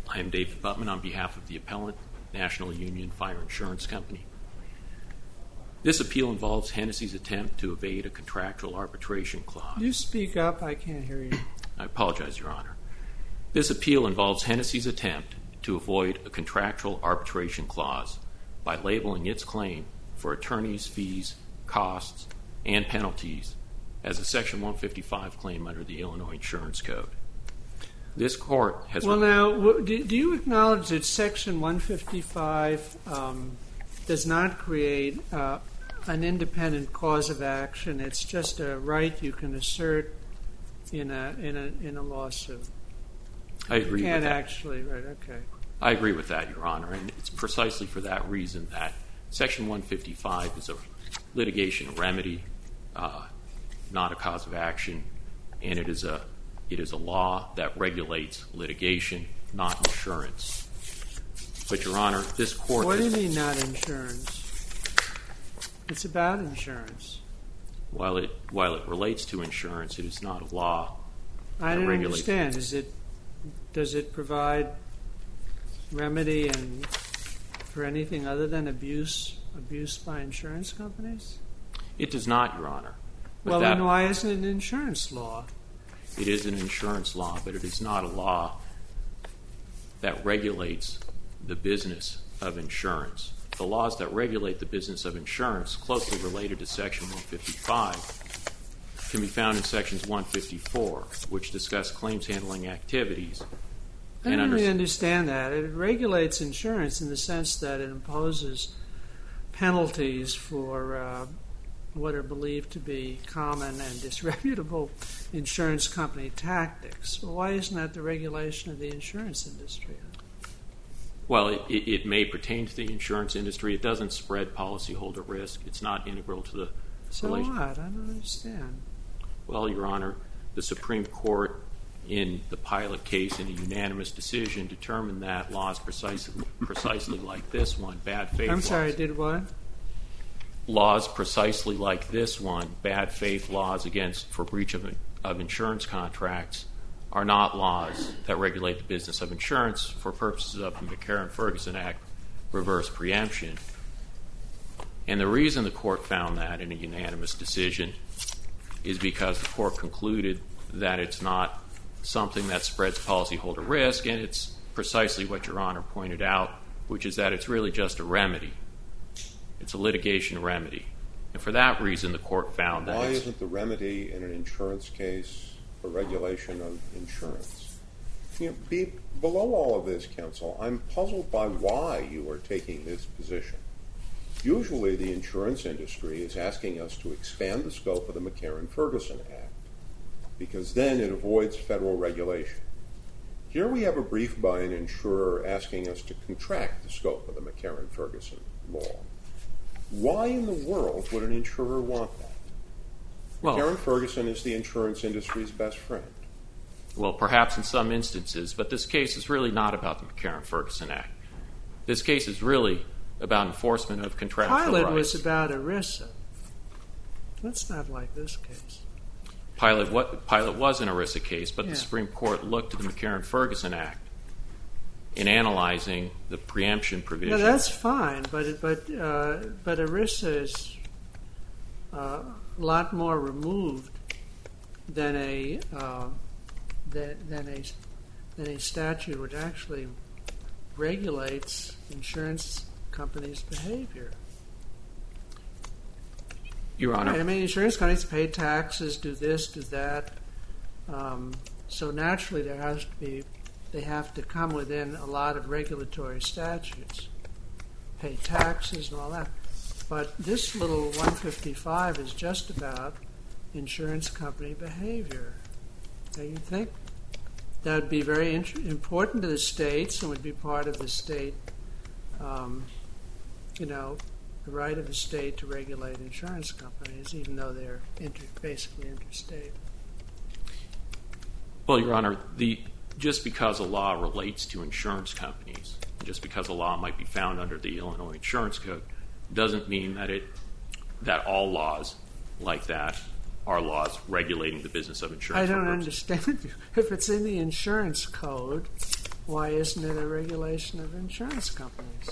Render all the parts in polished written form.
I am David Buttman on behalf of the appellant, National Union Fire Insurance Company. This appeal involves Hennessy's attempt to evade a contractual arbitration clause. You speak up, I can't hear you. I apologize, Your Honor. This appeal involves Hennessy's attempt to avoid a contractual arbitration clause by labeling its claim for attorneys' fees, costs, and penalties as a Section 155 claim under the Illinois Insurance Code. This court has... Well, now, do you acknowledge that Section 155 does not create an independent cause of action? It's just a right you can assert in a lawsuit. I agree with that. You can't actually, right, okay. I agree with that, Your Honor, and it's precisely for that reason that Section 155 is a litigation remedy, not a cause of action, and it is a law that regulates litigation, not insurance. But, Your Honor, this court... What do you mean, not insurance? It's about insurance. While it relates to insurance, it is not a law I that don't regulates... understand. Does it provide remedy for anything other than abuse by insurance companies? It does not, Your Honor. But well, then why isn't it an insurance law? It is an insurance law, but it is not a law that regulates the business of insurance. The laws that regulate the business of insurance, closely related to Section 155, can be found in Sections 154, which discuss claims handling activities. I don't really understand that. It regulates insurance in the sense that it imposes penalties for what are believed to be common and disreputable insurance company tactics. Well, why isn't that the regulation of the insurance industry? Well, it may pertain to the insurance industry. It doesn't spread policyholder risk. It's not integral to the relation. So what? I don't understand. Well, Your Honor, the Supreme Court, in the Pilot case, in a unanimous decision, determined that laws precisely like this one, bad faith laws. I'm sorry, did what? Laws precisely like this one, bad faith laws for breach of insurance contracts, are not laws that regulate the business of insurance for purposes of the McCarran-Ferguson Act reverse preemption. And the reason the court found that in a unanimous decision is because the court concluded that it's not something that spreads policyholder risk, and it's precisely what Your Honor pointed out, which is that it's really just a remedy. It's a litigation remedy. And for that reason, the court found that... Why isn't the remedy in an insurance case a regulation of insurance? Below all of this, counsel, I'm puzzled by why you are taking this position. Usually the insurance industry is asking us to expand the scope of the McCarran-Ferguson Act, because then it avoids federal regulation. Here we have a brief by an insurer asking us to contract the scope of the McCarran-Ferguson law. Why in the world would an insurer want that? Well, McCarran-Ferguson is the insurance industry's best friend. Well, perhaps in some instances, but this case is really not about the McCarran-Ferguson Act. This case is really about enforcement of contractual rights. Pilot was about ERISA. That's not like this case. Pilot was an ERISA case, but the Supreme Court looked at the McCarran-Ferguson Act in analyzing the preemption provision. No, that's fine, but ERISA is a lot more removed than a statute which actually regulates insurance companies' behavior. Your Honor. Right, I mean, insurance companies pay taxes, do this, do that. So naturally, they have to come within a lot of regulatory statutes, pay taxes and all that. But this little 155 is just about insurance company behavior. Now, you think that would be very important to the states and would be part of the state, the right of the state to regulate insurance companies, even though they're basically interstate. Well, Your Honor, just because a law relates to insurance companies, just because a law might be found under the Illinois Insurance Code, doesn't mean that all laws like that are laws regulating the business of insurance. I don't understand you. If it's in the insurance code, why isn't it a regulation of insurance companies?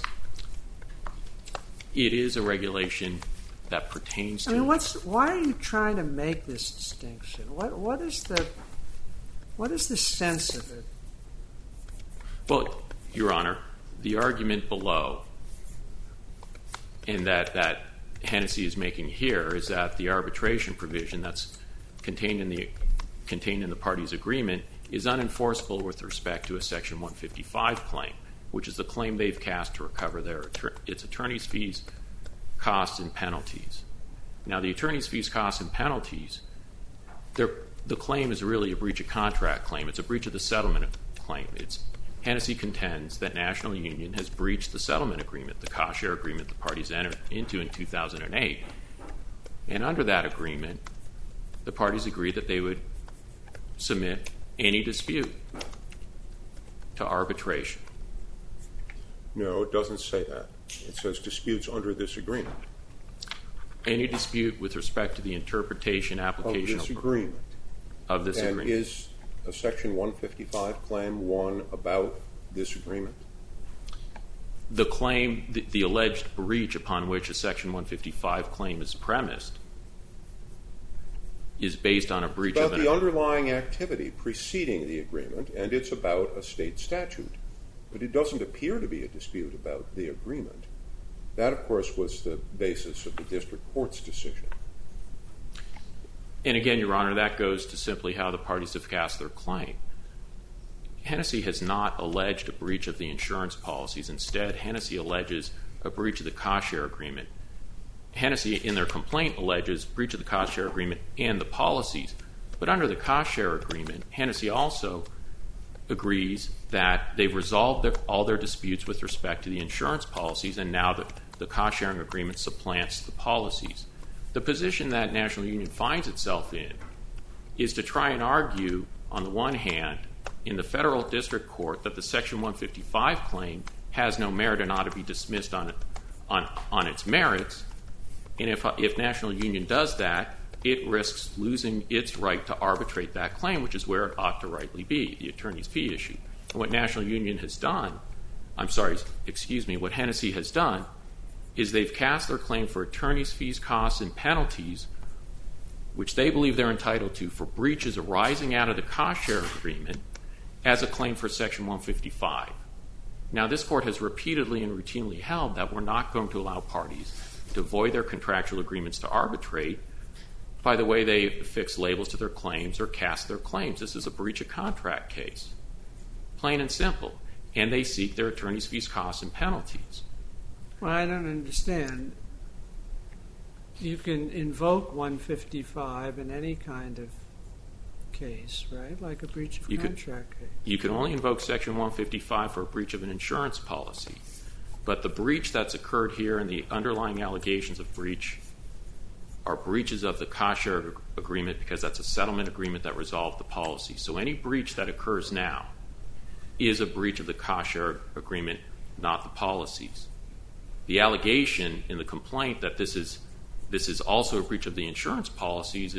It is a regulation that pertains to... I mean, why are you trying to make this distinction? What is the sense of it? Well, Your Honor, the argument below, and that Hennessy is making here, is that the arbitration provision that's contained in the parties' agreement is unenforceable with respect to a Section 155 claim, which is the claim they've cast to recover its attorney's fees, costs, and penalties. Now, the attorney's fees, costs, and penalties, the claim is really a breach of contract claim. It's a breach of the settlement claim. Hennessy contends that National Union has breached the settlement agreement, the cost-share agreement the parties entered into in 2008. And under that agreement, the parties agreed that they would submit any dispute to arbitration. No, it doesn't say that. It says disputes under this agreement. Any dispute with respect to the interpretation, application... Of this agreement. Of this agreement. And is a Section 155 claim one about this agreement? The claim, the alleged breach upon which a Section 155 claim is premised is based on a breach of... About the underlying activity preceding the agreement, and it's about a state statute. But it doesn't appear to be a dispute about the agreement. That, of course, was the basis of the district court's decision. And again, Your Honor, that goes to simply how the parties have cast their claim. Hennessy has not alleged a breach of the insurance policies. Instead, Hennessy alleges a breach of the cost-share agreement. Hennessy, in their complaint, alleges breach of the cost-share agreement and the policies. But under the cost-share agreement, Hennessy also agrees that they've resolved all their disputes with respect to the insurance policies, and now the cost-sharing agreement supplants the policies. The position that National Union finds itself in is to try and argue, on the one hand, in the federal district court that the Section 155 claim has no merit and ought to be dismissed on its merits, and if National Union does that, it risks losing its right to arbitrate that claim, which is where it ought to rightly be, the attorney's fee issue. And what National Union has done, what Hennessy has done, is they've cast their claim for attorney's fees, costs, and penalties, which they believe they're entitled to for breaches arising out of the cost-share agreement, as a claim for Section 155. Now, this court has repeatedly and routinely held that we're not going to allow parties to void their contractual agreements to arbitrate by the way they affix labels to their claims or cast their claims. This is a breach of contract case, plain and simple, and they seek their attorney's fees, costs, and penalties. Well, I don't understand. You can invoke 155 in any kind of case, right? Like a breach of contract case. You can only invoke Section 155 for a breach of an insurance policy, but the breach that's occurred here and the underlying allegations of breach are breaches of the cost-share agreement because that's a settlement agreement that resolved the policy. So any breach that occurs now is a breach of the cost-share agreement, not the policies. The allegation in the complaint that this is also a breach of the insurance policies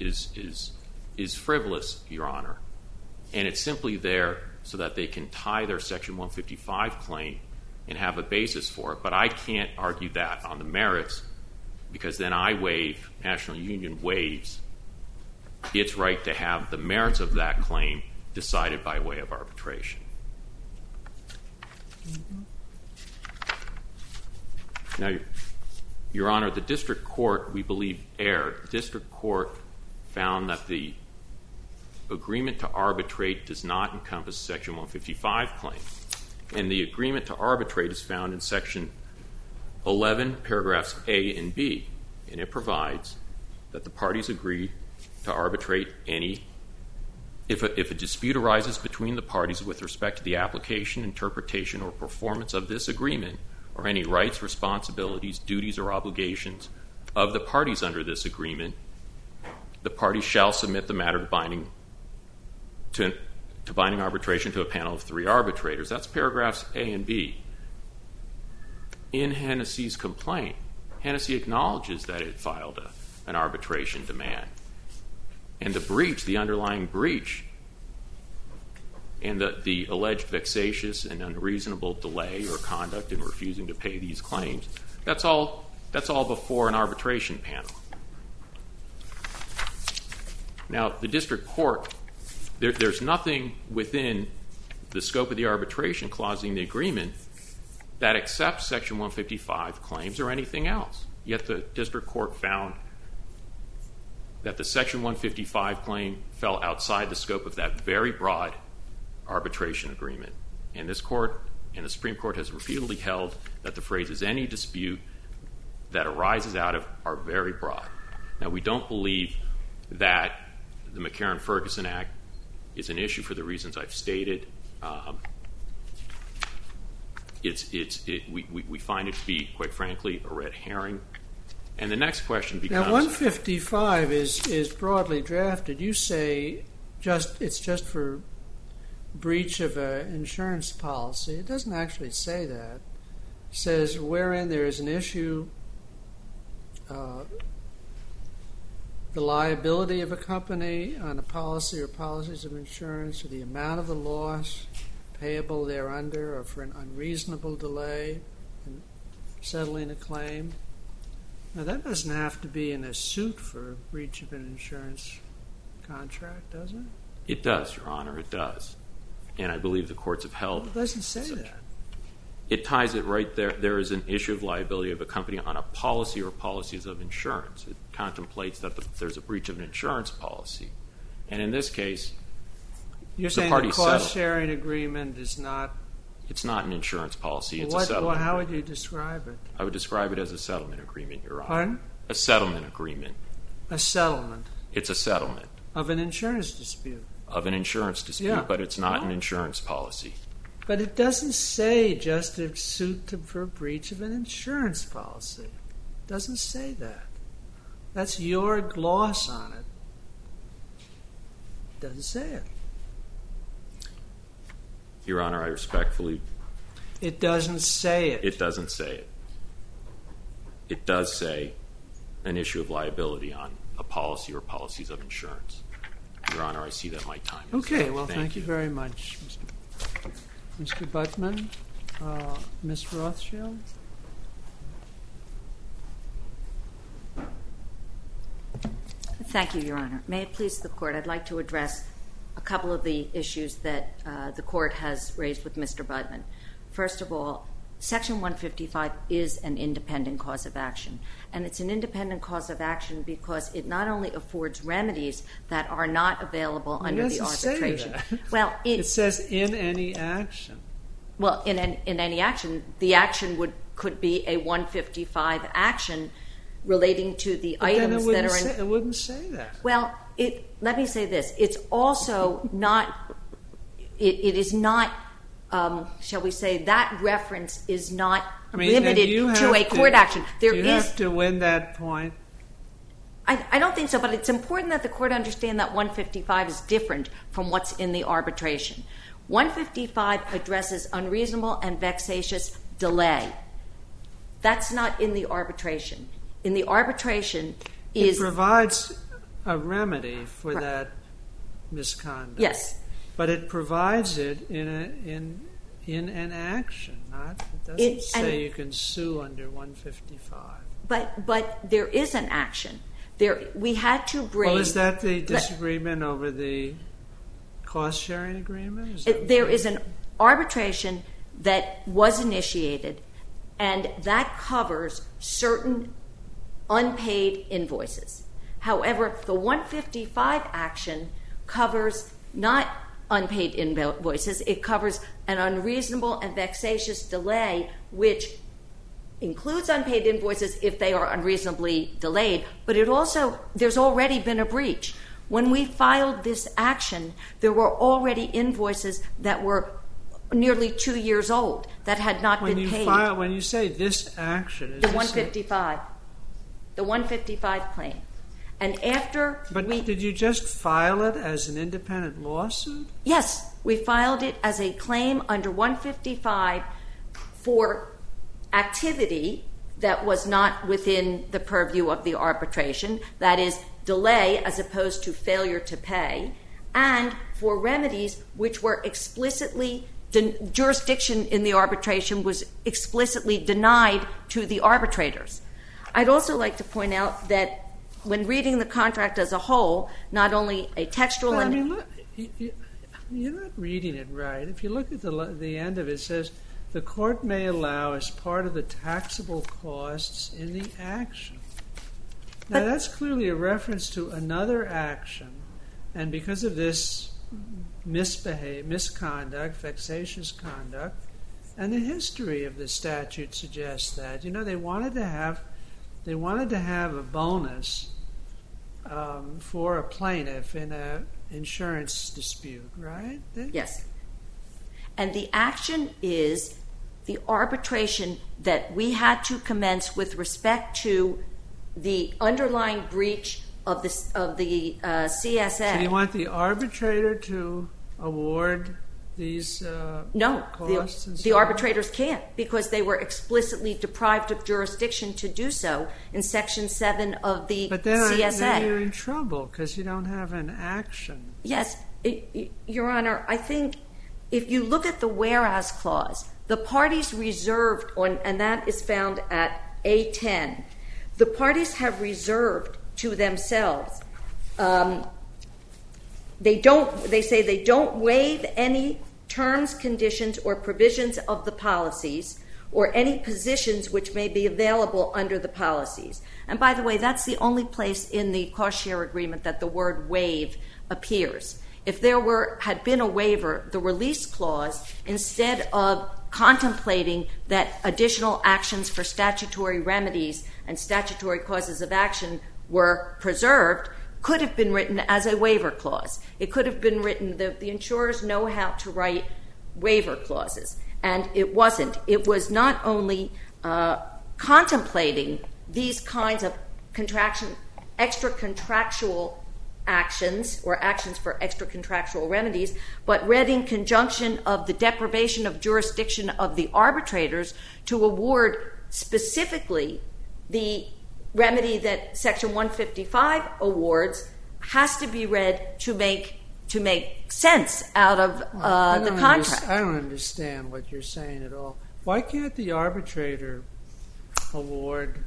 is frivolous, Your Honor, and it's simply there so that they can tie their Section 155 claim and have a basis for it. But I can't argue that on the merits because then National Union waives its right to have the merits of that claim decided by way of arbitration. Now, Your Honor, the district court, we believe, erred. The district court found that the agreement to arbitrate does not encompass Section 155 claim. And the agreement to arbitrate is found in Section 11, paragraphs A and B. And it provides that the parties agree to arbitrate if a dispute arises between the parties with respect to the application, interpretation, or performance of this agreement, or any rights, responsibilities, duties, or obligations of the parties under this agreement, the parties shall submit the matter to binding arbitration to a panel of 3 arbitrators. That's paragraphs A and B. In Hennessy's complaint, Hennessy acknowledges that it filed an arbitration demand. And the underlying breach, and the alleged vexatious and unreasonable delay or conduct in refusing to pay these claims, that's all before an arbitration panel. Now, the district court, there's nothing within the scope of the arbitration clause in the agreement that accepts Section 155 claims or anything else. Yet the district court found that the Section 155 claim fell outside the scope of that very broad arbitration agreement. And this court and the Supreme Court has repeatedly held that the phrases "any dispute" that arises out of are very broad. Now, we don't believe that the McCarran-Ferguson Act is an issue for the reasons I've stated. We find it to be, quite frankly, a red herring. And the next question becomes... Now, 155 is broadly drafted. You say it's just for breach of an insurance policy. It doesn't actually say that. It says wherein there is an issue, the liability of a company on a policy or policies of insurance, or the amount of the loss payable thereunder, or for an unreasonable delay in settling a claim. Now, that doesn't have to be in a suit for a breach of an insurance contract, does it? It does, Your Honor, it does. And I believe the courts have held... It doesn't say that. It ties it right there. There is an issue of liability of a company on a policy or policies of insurance. It contemplates that there's a breach of an insurance policy. And in this case, you're saying the cost-sharing agreement is not... It's not an insurance policy. It's a settlement How agreement. would you describe it? I would describe it as a settlement agreement, Your Honor. Pardon? A settlement agreement. A settlement? It's a settlement. Of an insurance dispute? Of an insurance dispute, yeah. But it's not an insurance policy. But it doesn't say just a suit for a breach of an insurance policy. It doesn't say that. That's your gloss on it. It doesn't say it. Your Honor, I respectfully... It doesn't say it. It doesn't say it. It does say an issue of liability on a policy or policies of insurance. Your Honor, I see that my time is up. Okay, well, thank you very much, Mr. Buttman. Ms. Rothschild? Thank you, Your Honor. May it please the Court, I'd like to address a couple of the issues that the Court has raised with Mr. Buttman. First of all, Section 155 is an independent cause of action, and it's an independent cause of action because it not only affords remedies that are not available under the arbitration. It doesn't say that. Well, it says in any action. Well, in any action, the action could be a 155 action relating to the items that are in... It wouldn't say that. Well, let me say this. It's also not... It is not... shall we say, that reference is not limited to a court action. You have to win that point. I don't think so, but it's important that the Court understand that 155 is different from what's in the arbitration. 155 addresses unreasonable and vexatious delay. That's not in the arbitration. In the arbitration is... It provides a remedy for that misconduct. Yes. But it provides it in an action, not... It doesn't say you can sue under 155. But there is an action. We had to bring... Well, is that the disagreement over the cost-sharing agreement? There is an arbitration that was initiated, and that covers certain unpaid invoices. However, the 155 action covers not unpaid invoices. It covers an unreasonable and vexatious delay, which includes unpaid invoices if they are unreasonably delayed, but it also, there's already been a breach. When we filed this action, there were already invoices that were nearly 2 years old that had not been paid. When you say this action... Is the 155. The 155 claim. And after did you just file it as an independent lawsuit? Yes. We filed it as a claim under 155 for activity that was not within the purview of the arbitration, that is, delay as opposed to failure to pay, and for remedies which were explicitly jurisdiction in the arbitration was explicitly denied to the arbitrators. I'd also like to point out that when reading the contract as a whole, not only a textual But, I mean, look, you're not reading it right. If you look at the end of it, it says, the court may allow as part of the taxable costs in the action. Now, that's clearly a reference to another action, and because of this misconduct, vexatious conduct, and the history of the statute suggests that. You know, they wanted to have a bonus for a plaintiff in an insurance dispute, right? Yes. And the action is the arbitration that we had to commence with respect to the underlying breach of the CSA. So you want the arbitrator to award these costs? The arbitrators can't, because they were explicitly deprived of jurisdiction to do so in Section 7 of the CSA. But then you're in trouble because you don't have an action. Yes, Your Honor, I think if you look at the whereas clause, the parties reserved, and that is found at A10, the parties have reserved to themselves. They say they don't waive any terms, conditions, or provisions of the policies or any positions which may be available under the policies. And by the way, that's the only place in the cost share agreement that the word waive appears. If there had been a waiver, the release clause, instead of contemplating that additional actions for statutory remedies and statutory causes of action were preserved, could have been written as a waiver clause. It could have been written, the insurers know how to write waiver clauses, and it wasn't. It was not only contemplating these kinds of extra contractual actions or actions for extra contractual remedies, but read in conjunction of the deprivation of jurisdiction of the arbitrators to award specifically the remedy that Section 155 awards has to be read to make sense out of the contract. I don't understand what you're saying at all. Why can't the arbitrator award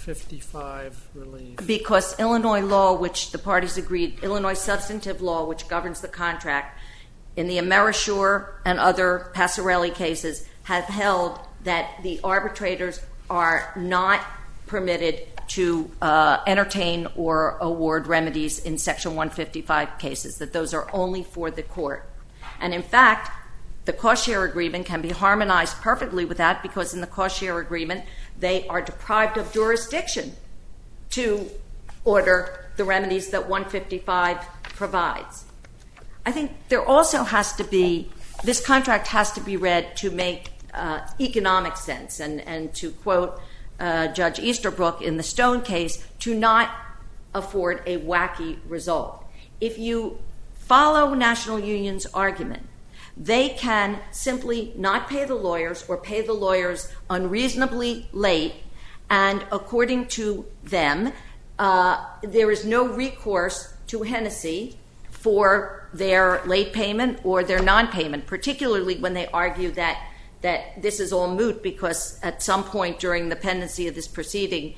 155 relief? Because Illinois law, which the parties agreed, Illinois substantive law, which governs the contract, in the Amerisure and other Passarelli cases, have held that the arbitrators are not permitted to entertain or award remedies in Section 155 cases, that those are only for the court. And in fact, the cost share agreement can be harmonized perfectly with that, because in the cost share agreement, they are deprived of jurisdiction to order the remedies that 155 provides. I think there also has to be, this contract has to be read to make economic sense, and to quote Judge Easterbrook in the Stone case, to not afford a wacky result. If you follow National Union's argument, they can simply not pay the lawyers or pay the lawyers unreasonably late, and according to them, there is no recourse to Hennessy for their late payment or their non-payment, particularly when they argue that this is all moot because at some point during the pendency of this proceeding,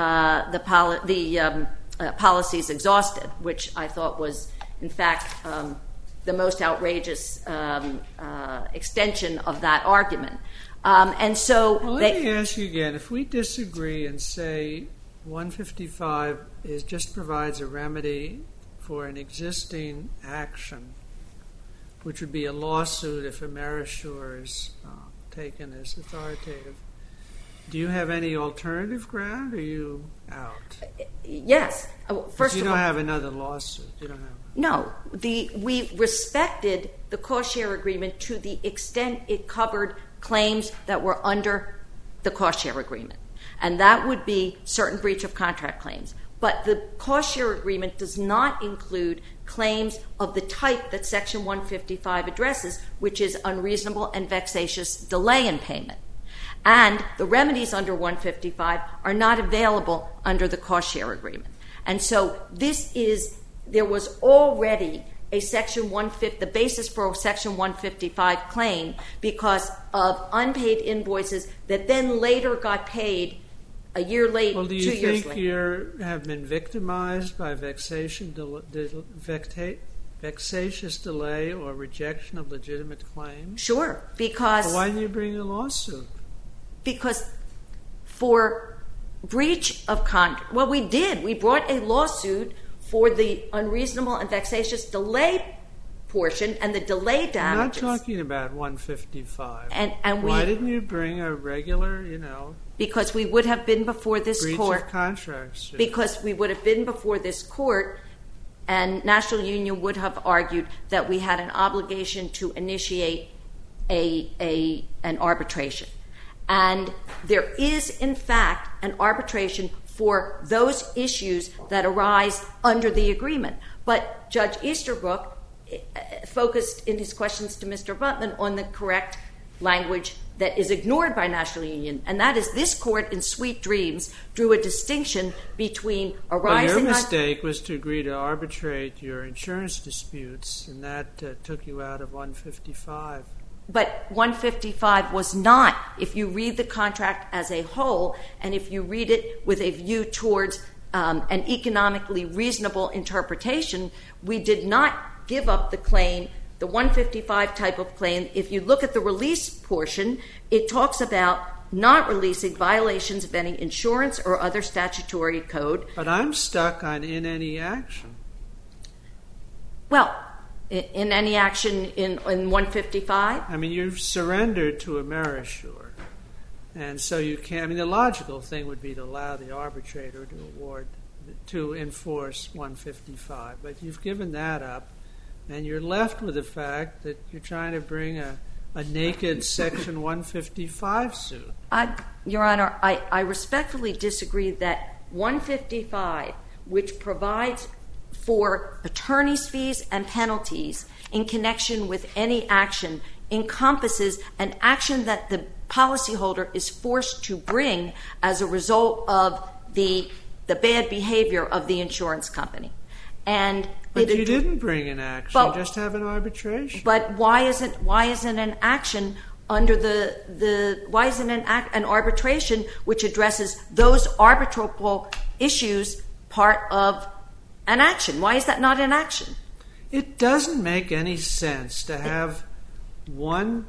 the policies exhausted, which I thought was, in fact, the most outrageous extension of that argument. And so, let me ask you again: if we disagree and say 155 just provides a remedy for an existing action, which would be a lawsuit if Amerisure is taken as authoritative, do you have any alternative ground, or are you out? Yes. First you of don't all, have another lawsuit. You don't have. No. We respected the cost share agreement to the extent it covered claims that were under the cost share agreement, and that would be certain breach of contract claims. But the cost share agreement does not include claims of the type that Section 155 addresses, which is unreasonable and vexatious delay in payment. And the remedies under 155 are not available under the cost share agreement. And so there was already the basis for a Section 155 claim because of unpaid invoices that then later got paid a year late, Well, do 2 you years think late. you have been victimized by vexatious delay or rejection of legitimate claims? Sure, because Well, why didn't you bring a lawsuit? For breach of contract, well, we did. We brought a lawsuit for the unreasonable and vexatious delay portion and the delay I'm not damages. talking about 155. And Why we, didn't you bring a regular, because we would have been before this breach court, of contract suit? because we would have been before this court, and National Union would have argued that we had an obligation to initiate an arbitration. And there is, in fact, an arbitration for those issues that arise under the agreement. But Judge Easterbrook focused in his questions to Mr. Butman on the correct language that is ignored by National Union, and that is this court in Sweet Dreams drew a distinction between arising... Well, your mistake was to agree to arbitrate your insurance disputes, and that took you out of 155. But 155 was not, if you read the contract as a whole, and if you read it with a view towards an economically reasonable interpretation, we did not give up the claim, the 155 type of claim. If you look at the release portion, it talks about not releasing violations of any insurance or other statutory code. But I'm stuck on in any action. Well, in any action in 155? I mean, you've surrendered to Amerisure. And so you can't, the logical thing would be to allow the arbitrator to enforce 155. But you've given that up, and you're left with the fact that you're trying to bring a naked Section 155 suit. Your Honor, I respectfully disagree that 155, which provides for attorney's fees and penalties in connection with any action, encompasses an action that the policyholder is forced to bring as a result of the bad behavior of the insurance company. But you didn't bring an action, you just have an arbitration. But why isn't an action under why isn't an arbitration which addresses those arbitrable issues part of an action? Why is that not an action? It doesn't make any sense to have one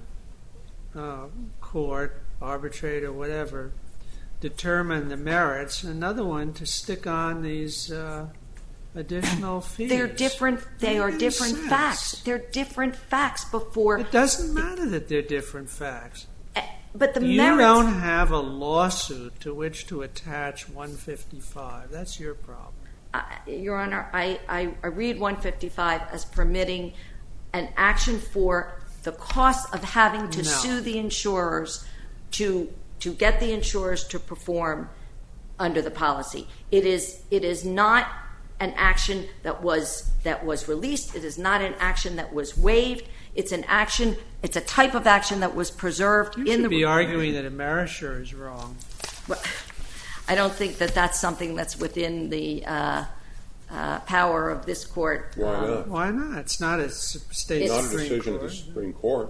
court, arbitrator, whatever, determine the merits, and another one to stick on these additional fees. They are different facts. They're different facts before... It doesn't matter that they're different facts. But the you merits... don't have a lawsuit to which to attach 155. That's your problem. Your Honor, I read 155 as permitting an action for the cost of having to sue the insurers to get the insurers to perform under the policy. It is not an action that was released. It is not an action that was waived. It's an action. It's a type of action that was preserved in the... You should be arguing that Amerisure is wrong. Well, I don't think that that's something that's within the power of this court. Why not? Why not? It's not a state It's not a Supreme decision Court. of the Supreme Court.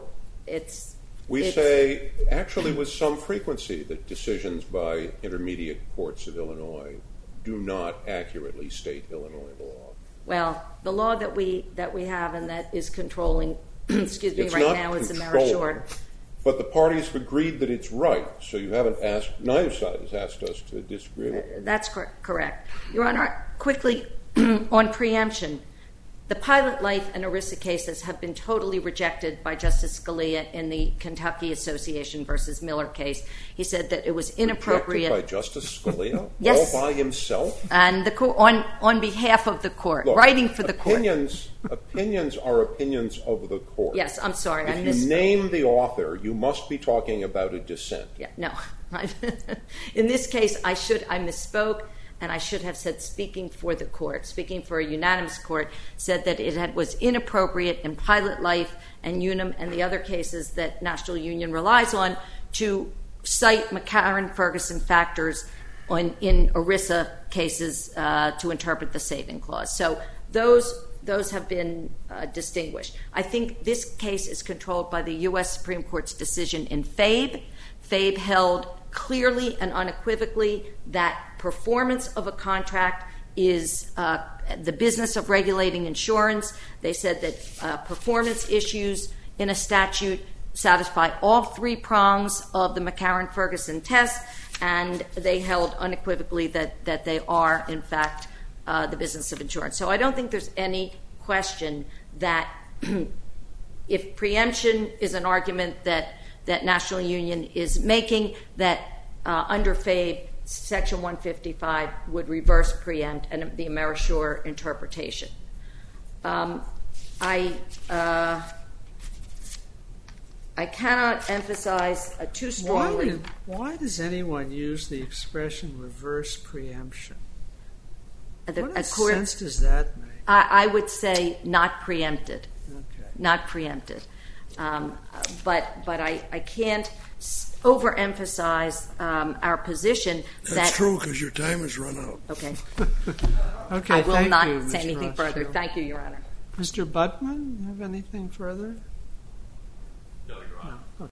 We It's- say, actually with some frequency, that decisions by intermediate courts of Illinois do not accurately state Illinois law. Well, the law that we have and that is controlling, excuse me, It's right not now is controlling, Amerisure. but the parties have agreed that it's right, so you haven't asked, neither side has asked us to disagree with it. That's correct. Your Honor, quickly on preemption, the Pilot Life and ERISA cases have been totally rejected by Justice Scalia in the Kentucky Association versus Miller case. He said that it was inappropriate. Rejected by Justice Scalia? Yes. All by himself? And on behalf of the court, Look, writing for the court. Opinions are opinions of the court. Yes, I'm sorry. I If misspoke. you name the author, you must be talking about a dissent. Yeah, no. In this case, I misspoke, and I should have said speaking for the court, speaking for a unanimous court, said that it was inappropriate in Pilot Life and Unum and the other cases that National Union relies on to cite McCarran-Ferguson factors in ERISA cases to interpret the saving clause. So those have been distinguished. I think this case is controlled by the U.S. Supreme Court's decision in Fabe. Fabe held clearly and unequivocally that performance of a contract is the business of regulating insurance. They said that performance issues in a statute satisfy all three prongs of the McCarran-Ferguson test, and they held unequivocally that they are, in fact, the business of insurance. So I don't think there's any question that if preemption is an argument that National Union is making, that under Fabe, Section 155 would reverse preempt and the Amerisure interpretation. I cannot emphasize too strongly. Why does anyone use the expression reverse preemption? What sense does that make? I would say not preempted. Okay. Not preempted. But I can't overemphasize our position. That's true, because your time has run out. Okay. Okay, I will thank not you, say Ms. anything Rothschild. further. Thank you, Your Honor. Mr. Buttman, you have anything further? No, Your Honor. No.